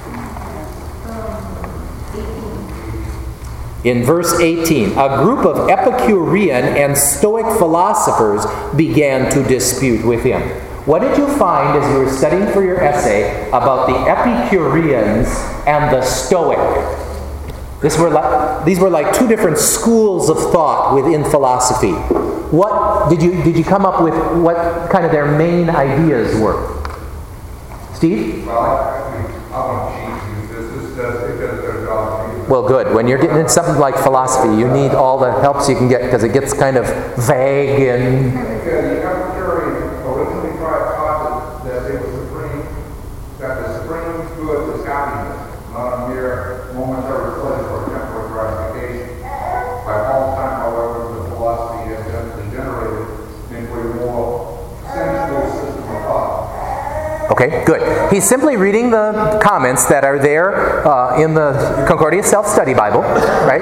In verse eighteen, a group of Epicurean and Stoic philosophers began to dispute with him. What did you find as you were studying for your essay about the Epicureans and the Stoic? This were like, these were like two different schools of thought within philosophy. What did you did you come up with? What kind of their main ideas were? Steve? Well, I, I want to cheat you. This, this does, it does their job. Well, good. When you're getting into something like philosophy, you need all the helps you can get because it gets kind of vague and... I think uh, the Epicureans originally taught that they were supreme, that the supreme good is happiness, not a mere momentary pleasure or temporary gratification. By Paul's time, however, the philosophy has degenerated into a more sensual system of thought. Okay, good. He's simply reading the comments that are there uh, in the Concordia Self-Study Bible, right?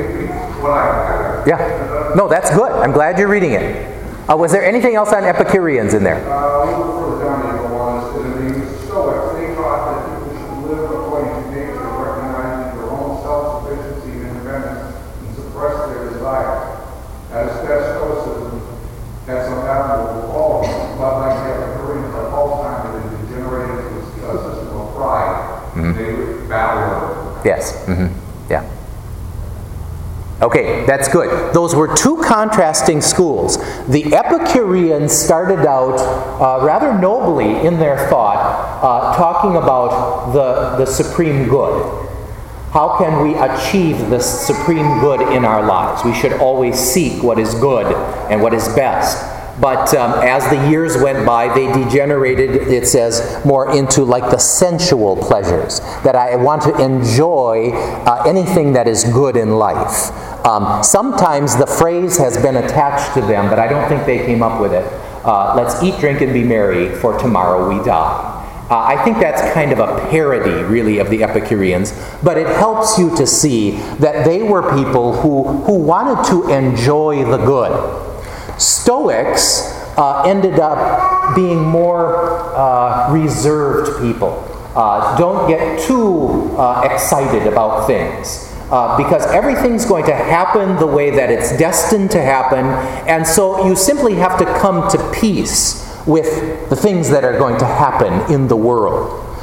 Yeah. No, that's good. I'm glad you're reading it. Uh, was there anything else on Epicureans in there? Uh, a little further down you go on, in the Stoics, they taught that people should live according to nature, recognizing their own self-sufficiency and independence, and suppress their desires. As that Stoicism had some admirable qualities, but like the Epicureans at Paul's time, it had degenerated into a system of pride. Mm-hmm. They would battle. Yes. Mm-hmm. Yeah. Okay, that's good. Those were two contrasting schools. The Epicureans started out uh, rather nobly in their thought, uh, talking about the, the supreme good. How can we achieve the supreme good in our lives? We should always seek what is good and what is best. But um, as the years went by, they degenerated, it says, more into like the sensual pleasures. That I want to enjoy uh, anything that is good in life. Um, sometimes the phrase has been attached to them, but I don't think they came up with it. Uh, Let's eat, drink, and be merry, for tomorrow we die. Uh, I think that's kind of a parody, really, of the Epicureans, but it helps you to see that they were people who, who wanted to enjoy the good. Stoics uh, ended up being more uh, reserved people. Uh, don't get too uh, excited about things. Uh, because everything's going to happen the way that it's destined to happen, and so you simply have to come to peace with the things that are going to happen in the world.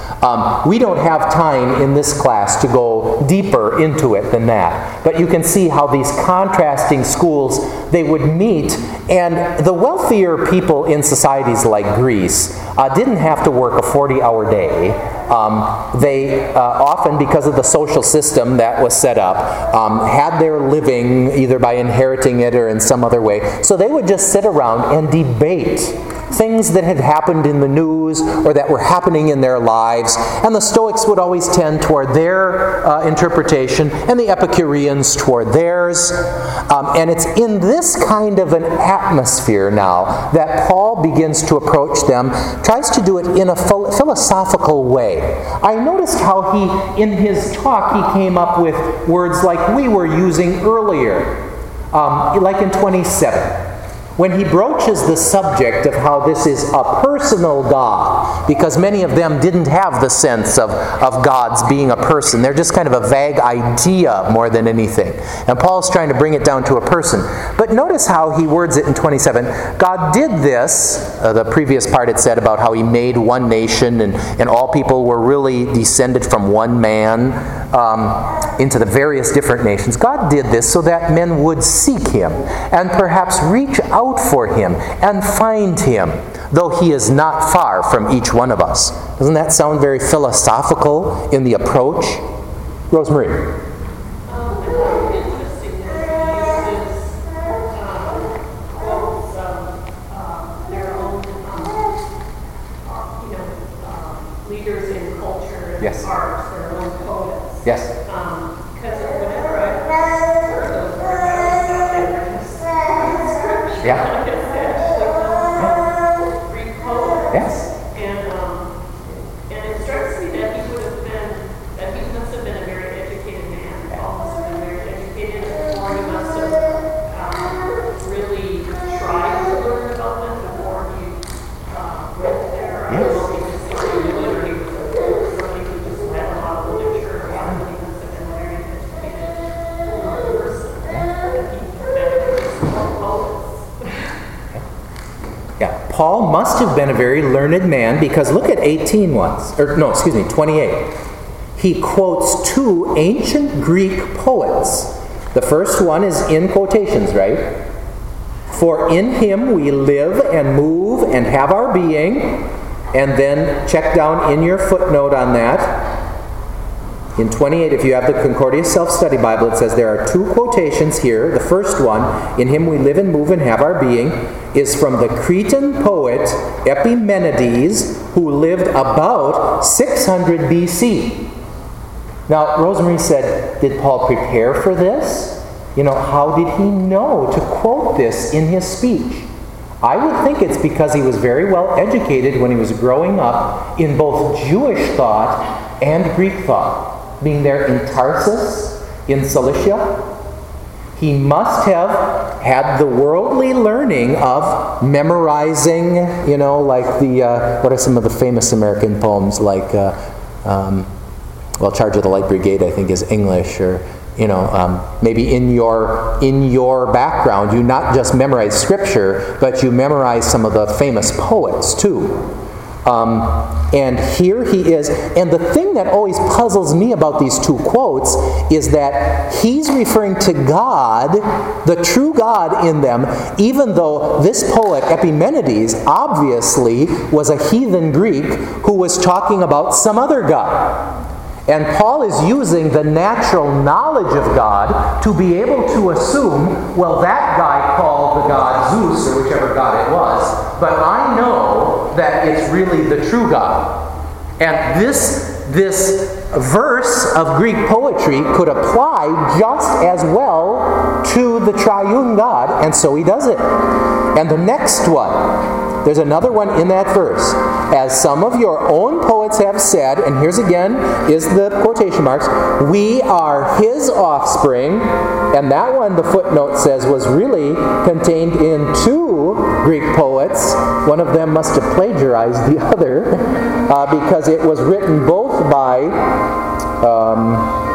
Um, we don't have time in this class to go deeper into it than that. But you can see how these contrasting schools, they would meet. And the wealthier people in societies like Greece uh, didn't have to work a forty-hour day. Um, they uh, often, because of the social system that was set up, um, had their living either by inheriting it or in some other way. So they would just sit around and debate things that had happened in the news or that were happening in their lives. And the Stoics would always tend toward their uh, interpretation and the Epicureans toward theirs. Um, and it's in this kind of an atmosphere now that Paul begins to approach them, tries to do it in a ph- philosophical way. I noticed how he, in his talk, he came up with words like we were using earlier, um, like in twenty-seven. When he broaches the subject of how this is a personal God, because many of them didn't have the sense of, of God's being a person. They're just kind of a vague idea more than anything. And Paul's trying to bring it down to a person. But notice how he words it in twenty-seven. God did this, uh, the previous part it said about how he made one nation and, and all people were really descended from one man um, into the various different nations. God did this so that men would seek him and perhaps reach out for him and find him, though he is not far from each one of us. Doesn't that sound very philosophical in the approach? Rosemary. Um, I thought it was interesting that he uses um, quotes of um, their own, um, you know, um, leaders in culture and Yes. arts, their own poets. Yes. Because whenever I heard those words, I always thought they were just scripture. Yeah. Like it's actually Greek poets. Yes. And um, and it strikes me that he would have been, that he must have been a very educated man. Paul must have been very educated, or he must have um, really tried to learn about them before he uh, went there. I don't know if he just simply knew it, or he was somebody who just had a lot of literature, or somebody who must have been a very educated uh, person. And he that was poets. Yeah, Paul must have been a very learned man because look at eighteen once, or no, excuse me, twenty-eight. He quotes two ancient Greek poets. The first one is in quotations, right? For in him we live and move and have our being. And then check down in your footnote on that. In twenty-eight, if you have the Concordia Self-Study Bible, it says there are two quotations here. The first one, in him we live and move and have our being, is from the Cretan poet Epimenides, who lived about six hundred B C. Now, Rosemary said, did Paul prepare for this? You know, how did he know to quote this in his speech? I would think it's because he was very well educated when he was growing up in both Jewish thought and Greek thought. Being there in Tarsus, in Cilicia, he must have had the worldly learning of memorizing, you know, like the, uh, what are some of the famous American poems, like, uh, um, well, Charge of the Light Brigade, I think, is English, or, you know, um, maybe in your in your background, you not just memorize Scripture, but you memorize some of the famous poets, too. Um, and here he is. And the thing that always puzzles me about these two quotes is that he's referring to God, the true God in them, even though this poet, Epimenides, obviously was a heathen Greek who was talking about some other God. And Paul is using the natural knowledge of God to be able to assume, well, that guy called the god Zeus, or whichever god it was, but I know that it's really the true God. And this, this verse of Greek poetry could apply just as well to the triune God, and so he does it. And the next one, there's another one in that verse. As some of your own poets have said, and here's again is the quotation marks, we are his offspring. And that one, the footnote says, was really contained in two Greek poets. One of them must have plagiarized the other uh, because it was written both by um,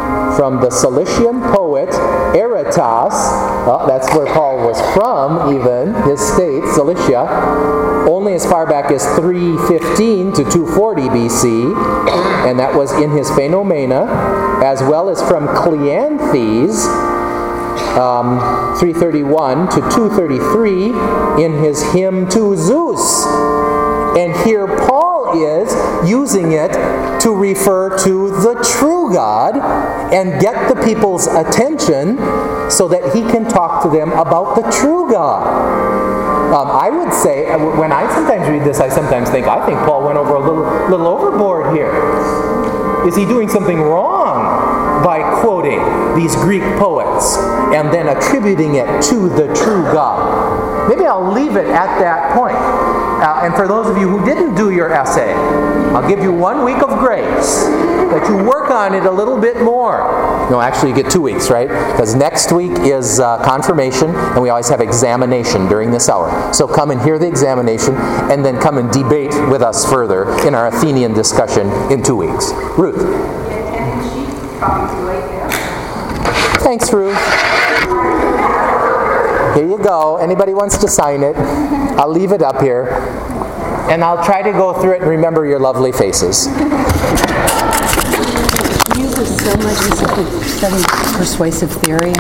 from the Cilician poet Aratus. Well, that's where Paul was from, even, his state, Cilicia, only as far back as three fifteen to two forty B C, and that was in his Phaenomena, as well as from Cleanthes, um, three thirty-one to two thirty-three, in his hymn to Zeus. And here Paul is using it to refer to the true God and get the people's attention so that he can talk to them about the true God. Um, I would say, when I sometimes read this, I sometimes think, I think Paul went over a little, little overboard here. Is he doing something wrong by quoting these Greek poets and then attributing it to the true God? Maybe I'll leave it at that point. Uh, and for those of you who didn't do your essay, I'll give you one week of grace that you work on it a little bit more. No, actually you get two weeks, right? Because next week is uh, confirmation, and we always have examination during this hour. So come and hear the examination, and then come and debate with us further in our Athenian discussion in two weeks. Ruth. Thanks, Ruth. Here you go. Anybody wants to sign it? I'll leave it up here. And I'll try to go through it and remember your lovely faces. You were so much into studying persuasive theory.